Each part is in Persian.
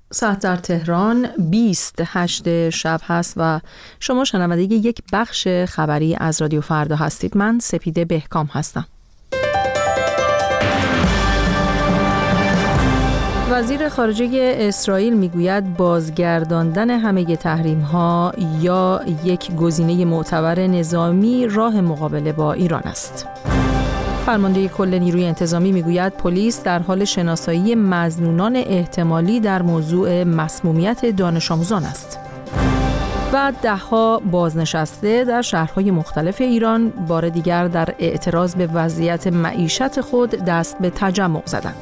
ساعت در تهران 28 شب هست و شما شنونده یک بخش خبری از رادیو فردا هستید. من سپیده بهکام هستم. وزیر خارجه اسرائیل میگوید بازگرداندن همه تحریم‌ها یا یک گزینه معتبر نظامی راه مقابله با ایران است. فرمانده کل نیروی انتظامی میگوید پلیس در حال شناسایی مظنونان احتمالی در موضوع مسمومیت دانش آموزان است. و ده‌ها بازنشسته در شهرهای مختلف ایران بار دیگر در اعتراض به وضعیت معیشت خود دست به تجمع زدند.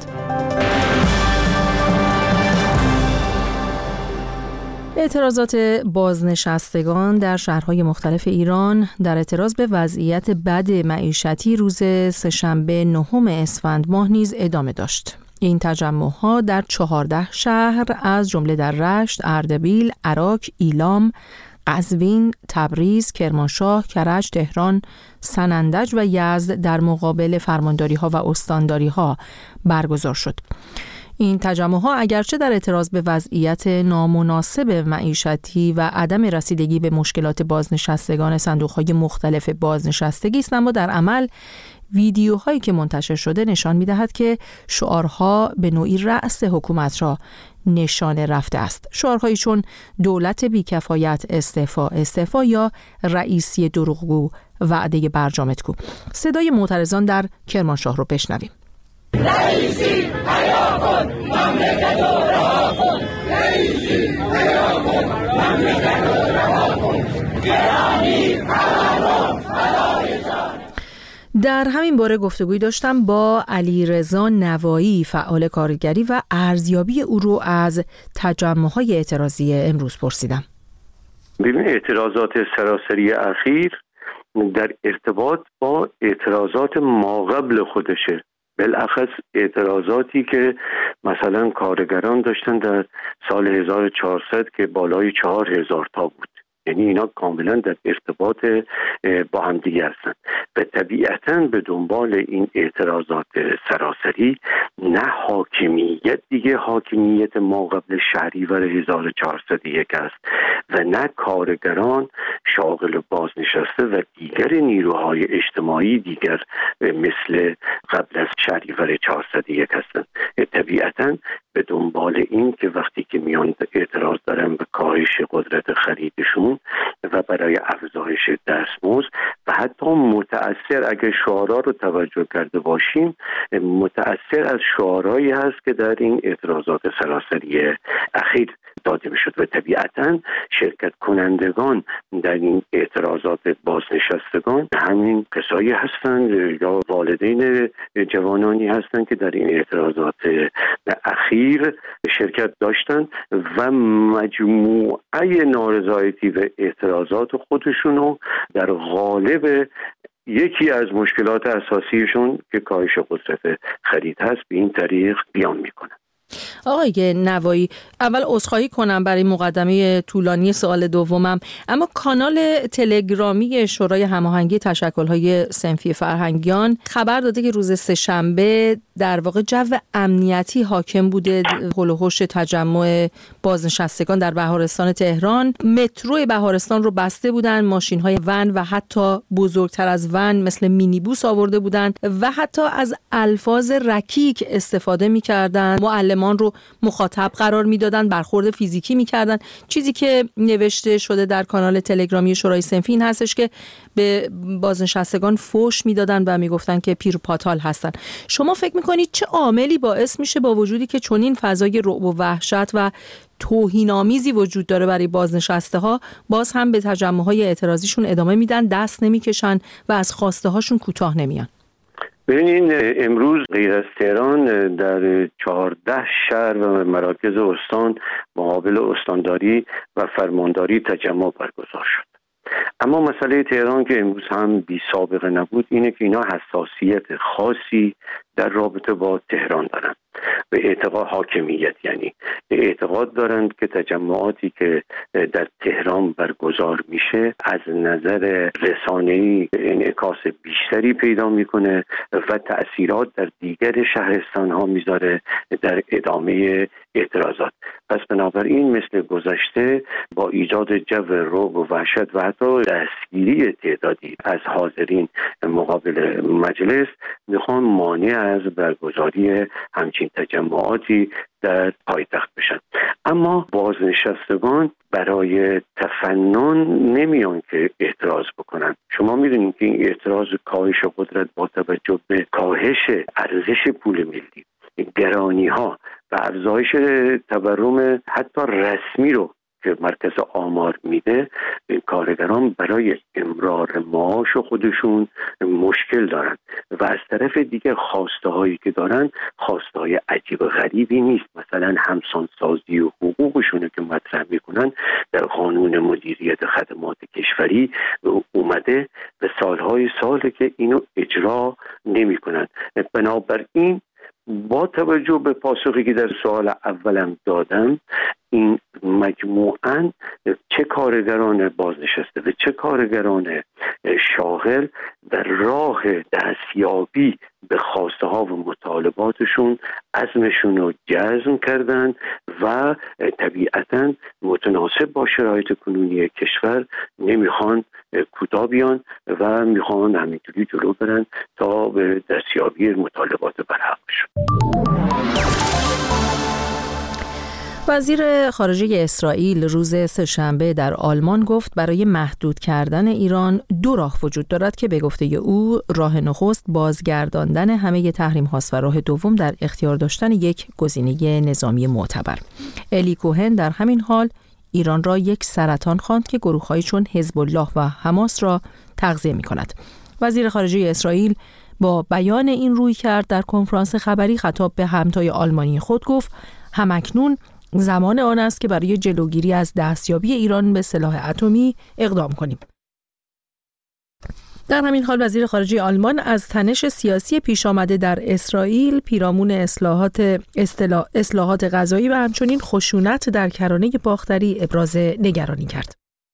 اعتراضات بازنشستگان در شهرهای مختلف ایران در اعتراض به وضعیت بد معیشتی روز سه‌شنبه 9 اسفند ماه نیز ادامه داشت. این تجمع‌ها در 14 شهر از جمله در رشت، اردبیل، عراق، ایلام، قزوین، تبریز، کرمانشاه، کرج، تهران، سنندج و یزد در مقابل فرمانداری‌ها و استانداری‌ها برگزار شد. این تجمع‌ها اگرچه در اعتراض به وضعیت نامناسب معیشتی و عدم رسیدگی به مشکلات بازنشستگان صندوق‌های مختلف بازنشستگی است، اما در عمل ویدیوهایی که منتشر شده نشان می‌دهد که شعارها به نوعی رأس حکومت را نشانه رفته است. شعارهایی چون دولت بی‌کفایت استعفا یا رئیسی دروغگو وعده برجامتگو. صدای معترضان در کرمانشاه رو بشنویم. رئیسی حیا کن، مملکت رو رها کن. رئیسی حیا کن، مملکت رو رها کن. گرامی تورم فدای جان. در همین باره گفتگوی داشتم با علیرضا نوایی، فعال کارگری و ارزیابی او رو از تجمع‌های اعتراضی امروز پرسیدم. ببین، اعتراضات سراسری اخیر در ارتباط با اعتراضات ماقبل خودشه، بالاخص اعتراضاتی که مثلا کارگران داشتن در سال 1400 که بالای 4000 تا بود. یعنی اینا کاملا در ارتباط با هم دیگه هستن و طبیعتاً به دنبال این اعتراضات سراسری نه حاکمیت دیگه حاکمیت ما قبل شهریور 1401 است و نه کارگران شاغل بازنشسته و دیگر نیروهای اجتماعی دیگر مثل قبل از شهریور 401 هستند. طبیعتاً به دنبال این که وقتی که میان اعتراض دارن به کاهش قدرت خریدشون و برای افزایش دستمزد و حتی متأثر، اگر شعارها رو توجه کرده باشیم، متأثر از شعارهایی هست که در این اعتراضات سراسری اخیر داده میشد و طبیعتاً شرکت کنندگان در این اعتراضات بازنشستگان همین کسایی هستند یا والدین جوانانی هستند که در این اعتراضات اخیر شرکت داشتند و مجموعه نارضایتی و اعتراضات خودشونو در قالب یکی از مشکلات اساسیشون که کاهش قدرت خرید هست به این طریق بیان میکنن. آقای نوایی، اول عذرخواهی کنم برای مقدمه طولانی سوال دومم، اما کانال تلگرامی شورای هماهنگی تشکل‌های صنفی فرهنگیان خبر داده که روز سه‌شنبه در واقع جو امنیتی حاکم بوده حول و حوش تجمع بازنشستگان در بهارستان تهران. مترو بهارستان رو بسته بودن، ماشین‌های ون و حتی بزرگتر از ون مثل مینیبوس آورده بودند و حتی از الفاظ رکیک استفاده می‌کردند. معلمان رو مخاطب قرار میدادن، برخورد فیزیکی میکردن. چیزی که نوشته شده در کانال تلگرامی شورای صنفی این هستش که به بازنشستگان فحش میدادن و میگفتن که پیر و پاتال هستن. شما فکر میکنید چه عاملی باعث میشه با وجودی که چنین فضای رعب و وحشت و توهین‌آمیزی وجود داره برای بازنشسته ها، باز هم به تجمع‌های اعتراضیشون ادامه میدن، دست نمیکشن و از خواسته هاشون کوتاه نمیان؟ ببینین، امروز غیر از تهران در 14 شهر و مراکز استان مقابل استانداری و فرمانداری تجمع برگزار شد. اما مسئله تهران که امروز هم بی سابقه نبود اینه که اینا حساسیت خاصی در رابطه با تهران دارن به اعتقاد حاکمیت، یعنی اعتقاد دارند که تجمعاتی که در تهران برگزار میشه از نظر رسانه‌ای انعکاس بیشتری پیدا میکنه و تأثیرات در دیگر شهرستان ها میذاره در ادامه اعتراضات. پس بنابراین مثل گذشته با ایجاد جو رعب و وحشت و حتی دستگیری تعدادی از حاضرین مقابل مجلس میخوان مانع از برگزاری همچین تجمعاتی در پایتخت بشن. اما بازنشستگان برای تفنن نمیان که اعتراض بکنن. شما میدونید که این اعتراض کاهش قدرت با توجه به کاهش ارزش پول ملی، گرانی ها و افزایش تورم حتی رسمی رو که مرکز آمار میده، کارگران برای امرار معاش خودشون مشکل دارن و از طرف دیگه خواسته هایی که دارن خواسته های عجیب و غریبی نیست. مثلا همسانسازی و حقوقشون که مطرح میکنن در قانون مدیریت خدمات کشوری اومده و سالهای ساله که اینو اجرا نمیکنن. بنابراین با توجه به پاسخی که در سوال اولم دادم، این مجموعاً چه کارگران بازنشسته و چه کارگران شاغل در راه دستیابی به خواسته ها و مطالباتشون عزمشون رو جزم کردن و طبیعتاً متناسب با شرایط کنونی کشور نمیخوان کوتاه بیان و میخوان همینطوری جلو برن تا به دستیابی مطالبات برحقشون. وزیر خارجه اسرائیل روز سه‌شنبه در آلمان گفت برای محدود کردن ایران دو راه وجود دارد که به گفته او راه نخست بازگرداندن همه تحریم هاست و راه دوم در اختیار داشتن یک گزینه نظامی معتبر. الی کوهن در همین حال ایران را یک سرطان خواند که گروه‌هایی چون حزب الله و حماس را تغذیه می‌کند. وزیر خارجه اسرائیل با بیان این رویکرد در کنفرانس خبری خطاب به همتای آلمانی خود گفت همکنون زمان آن است که برای جلوگیری از دستیابی ایران به سلاح اتمی اقدام کنیم. در همین حال وزیر خارجه آلمان از تنش سیاسی پیش آمده در اسرائیل پیرامون اصلاحات غذایی و همچنین خشونت در کرانه باختری ابراز نگرانی کرد.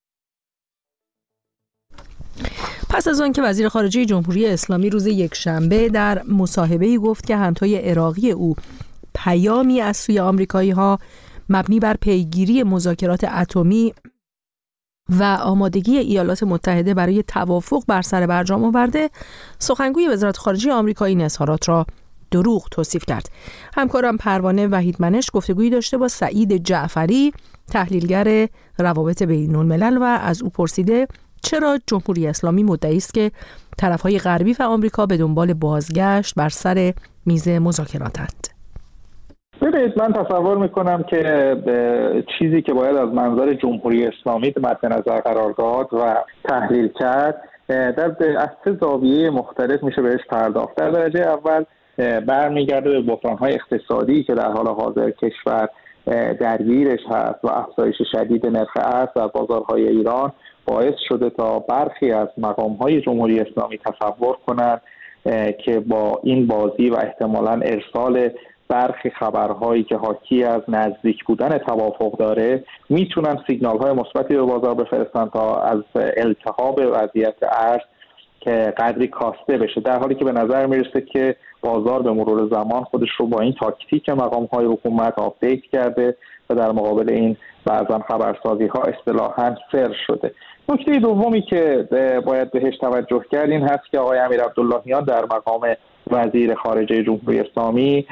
پس از آن که وزیر خارجه جمهوری اسلامی روز یکشنبه در مصاحبه‌ای گفت که همتای عراقی او پیامی از سوی آمریکایی‌ها مبنی بر پیگیری مذاکرات اتمی و آمادگی ایالات متحده برای توافق بر سر برجام آورده، سخنگوی وزارت خارجه آمریکا این اظهارات را دروغ توصیف کرد. همکارم پروانه وحیدمنش گفتگویی داشته با سعید جعفری، تحلیلگر روابط بین‌الملل و از او پرسیده چرا جمهوری اسلامی مدعی است که طرف‌های غربی و آمریکا به دنبال بازگشت بر سر میز مذاکراتند. ببینید، من تصور میکنم که چیزی که باید از منظر جمهوری اسلامی مد نظر قرار داد و تحلیل کرد از سه زاویه مختلف میشه بهش پرداخت. در درجه اول برمیگرده به بحران‌های اقتصادی که در حال حاضر کشور درگیرش هست و افزایش شدید نرخ ارز در بازارهای ایران باعث شده تا برخی از مقام‌های جمهوری اسلامی تصور کنند که با این بازی و احتمالاً ارسال برخی خبرهایی که حاکی از نزدیک بودن توافق داره میتونن سیگنال‌های مثبتی به بازار بفرستن تا از التهاب وضعیت ارز که قدری کاسته بشه، در حالی که به نظر میرسه که بازار به مرور زمان خودش رو با این تاکتیک مقام‌های حکومت آپدیت کرده و در مقابل این بعضا خبرسازی‌ها اصطلاحاً فر شده. نکته دومی که باید بهش توجه کرد این هست که آقای امیر عبداللهیان در مقام وزیر خارجه جمهوری اسلامی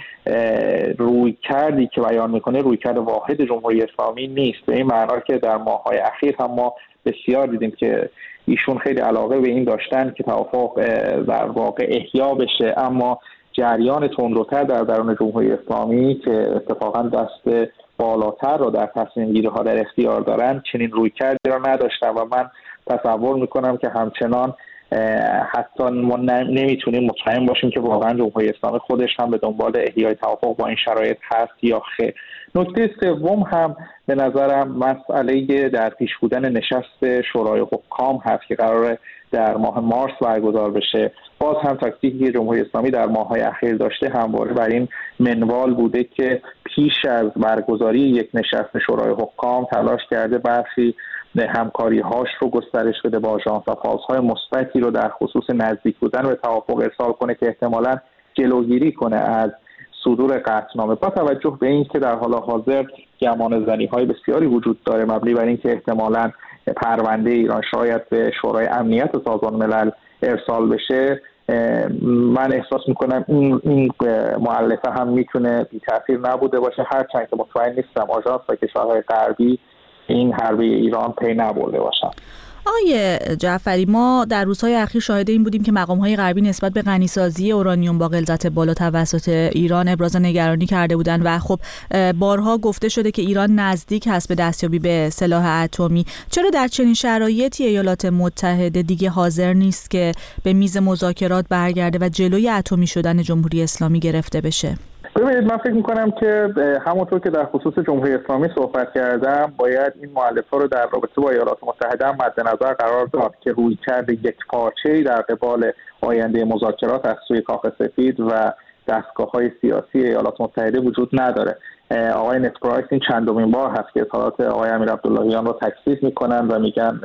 رویکردی که بیان میکنه رویکرد واحد جمهوری اسلامی نیست، به این معنا که در ماه‌های اخیر هم ما بسیار دیدیم که ایشون خیلی علاقه به این داشتن که توافق در واقع احیا بشه، اما جریان تندروتر در درون جمهوری اسلامی که اتفاقا دست بالاتر رو در تصمیم گیری ها در اختیار دارن چنین رویکردی رو نداشتن و من تصور میکنم که همچنان حتی ما نمیتونیم مطمئن باشیم که واقعا جمهوری اسلامی خودش هم به دنبال احیای توافق با این شرایط هست یا خیر. نکته سوم هم به نظرم مسئله در پیش بودن نشست شورای حکام هست که قراره در ماه مارس برگزار بشه. باز هم تاکتیکی که جمهوری اسلامی در ماه‌های اخیر داشته همواره بر این منوال بوده که پیش از برگزاری یک نشست شورای حکام تلاش کرده برخی همکاری‌هاش رو گسترش بده با آژانس و فازهای مثبتی رو در خصوص نزدیک بودن به توافق ارسال کنه که احتمالاً جلوگیری کنه از صدور قطعنامه، با توجه به اینکه در حال حاضر گمانه‌زنی‌های بسیاری وجود داره مبنی بر اینکه احتمالاً پرونده ایران شاید به شورای امنیت سازمان ملل ارسال بشه. من احساس میکنم این مؤلفه هم میتونه بی تاثیر نبوده باشه، هرچند که مطمئن نیستم آژانس و کشورهای غربی این حربه ایران پی نبرده باشن. آقای جعفری، ما در روزهای اخیر شاهد این بودیم که مقام‌های غربی نسبت به غنیسازی اورانیوم با غلظت بالا توسط ایران ابراز نگرانی کرده بودند و خب بارها گفته شده که ایران نزدیک هست به دستیابی به سلاح اتمی. چرا در چنین شرایطی ایالات متحده دیگه حاضر نیست که به میز مذاکرات برگرده و جلوی اتمی شدن جمهوری اسلامی گرفته بشه؟ ببینید، من فکر میکنم که همونطور که در خصوص جمهوری اسلامی صحبت کردم باید این مؤلفه رو در رابطه با ایالات متحده هم مد نظر قرار داد که رویکرد یکپارچه‌ای در قبال آینده مذاکرات از سوی کاخ سفید و دستگاه‌های سیاسی ایالات متحده وجود نداره. آقای نت پرایس این چندمین بار هست که اظهارات آقای امیر عبداللهیان رو تکذیب میکنن و میگن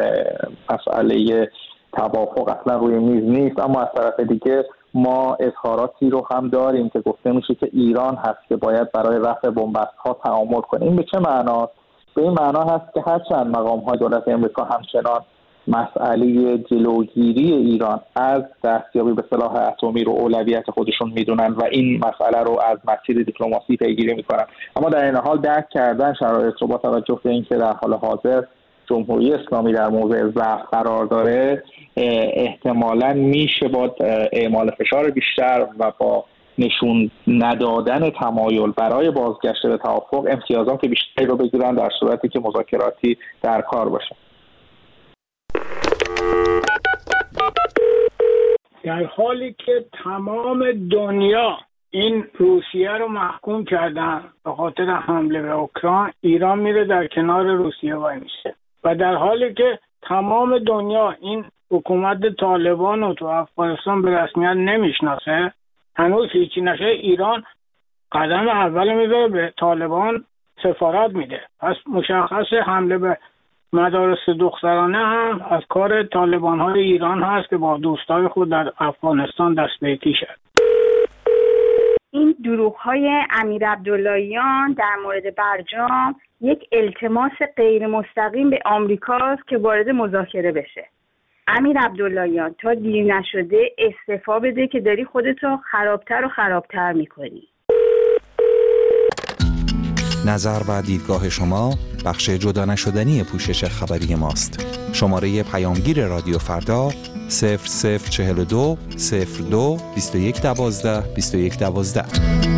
مسئله توافق اصلا روی میز نیست، اما از طرف دیگه ما اظهاراتی رو هم داریم که گفته میشه که ایران هست که باید برای رفع بن‌بست‌ها تعامل کنه. این به چه معناست؟ به این معنا هست که هرچند مقام‌های دولت امریکا همچنان مسئله جلوگیری ایران از دستیابی به سلاح اتمی رو اولویت خودشون میدونن و این مسئله رو از مسیر دیپلماسی پیگیری میکنن، اما در این حال درک کردن شرایط رو با توجه به اینکه در حال حاضر جمهوری اسلامی در موضع ضعف قرار داره، احتمالاً میشه با اعمال فشار بیشتر و با نشون ندادن تمایل برای بازگشت به توافق امتیازات بیشتری رو بگیرن در صورتی که مذاکراتی در کار باشه. در حالی که تمام دنیا این روسیه رو محکوم کردن به خاطر حمله به اوکراین، ایران میره در کنار روسیه وای میشه و در حالی که تمام دنیا این حکومت طالبان رو تو افغانستان به رسمیت نمیشناسه، هنوز هیچی نشه، ایران قدم اول میذاره به طالبان سفارت میده. پس مشخص حمله به مدارس دخترانه هم از کار طالبان های ایران هست که با دوستای خود در افغانستان دست به یکی شد. این دروغ‌های امیر عبداللهیان در مورد برجام یک التماس غیر مستقیم به آمریکاست که وارد مذاکره بشه. امیر عبداللهیان تا دیر نشده استعفا بده که داری خودتو خرابتر و خرابتر میکنی. نظر و دیدگاه شما بخش جدا نشدنی پوشش خبری ماست. شماره پیامگیر رادیو فردا 0042 02 21 12 21 12.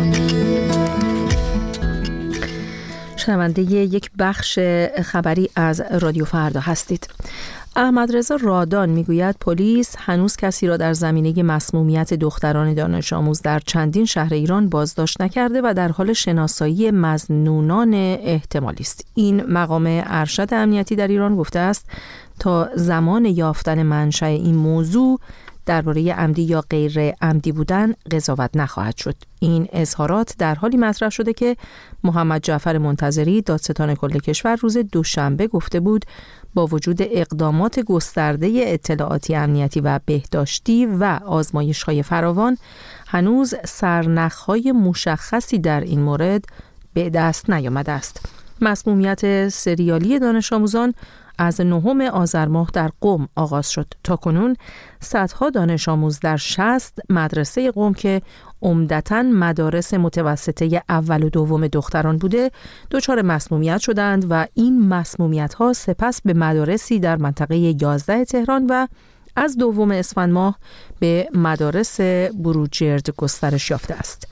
شنونده یک بخش خبری از رادیو فردا هستید. احمدرضا رادان میگوید پلیس هنوز کسی را در زمینه مسمومیت دختران دانش آموز در چندین شهر ایران بازداشت نکرده و در حال شناسایی مظنونان احتمالی است. این مقام ارشد امنیتی در ایران گفته است تا زمان یافتن منشأ این موضوع درباره عمدی یا غیر عمدی بودن قضاوت نخواهد شد. این اظهارات در حالی مطرح شده که محمد جعفر منتظری دادستان کل کشور روز دوشنبه گفته بود با وجود اقدامات گسترده اطلاعاتی امنیتی و بهداشتی و آزمایش‌های فراوان هنوز سرنخ‌های مشخصی در این مورد به دست نیامده است. مسمومیت سریالی دانش آموزان از 9 آذر ماه در قم آغاز شد. تاکنون صدها دانش آموز در 60 مدرسه قم که عمدتاً مدارس متوسطه اول و دوم دختران بوده دچار مسمومیت شدند و این مسمومیت‌ها سپس به مدارسی در منطقه 11 تهران و از 2 اسفند ماه به مدارس بروجرد گسترش یافته است.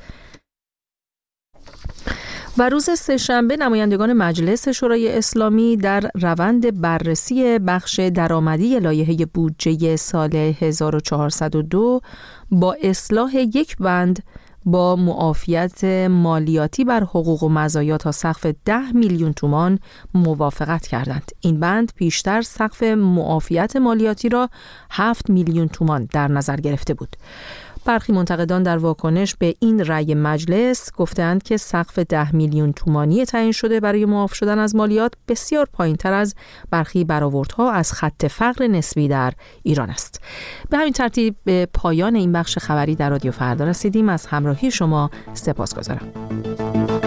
و روز سه‌شنبه نمایندگان مجلس شورای اسلامی در روند بررسی بخش درآمدی لایحه بودجه سال 1402 با اصلاح یک بند با معافیت مالیاتی بر حقوق و مزایا تا سقف 10 میلیون تومان موافقت کردند. این بند پیشتر سقف معافیت مالیاتی را 7 میلیون تومان در نظر گرفته بود. برخی منتقدان در واکنش به این رأی مجلس گفتند که سقف 10 میلیون تومانی تعیین شده برای معاف شدن از مالیات بسیار پایین‌تر از برخی برآوردها از خط فقر نسبی در ایران است. به همین ترتیب به پایان این بخش خبری در رادیو فردا رسیدیم. از همراهی شما سپاسگزارم.